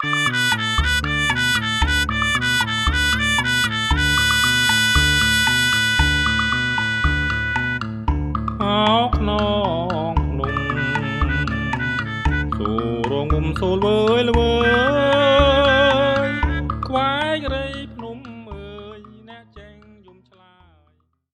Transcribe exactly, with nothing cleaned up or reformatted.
អោខ្នងភ្នំសូរងមុំសូលវើយល្វើ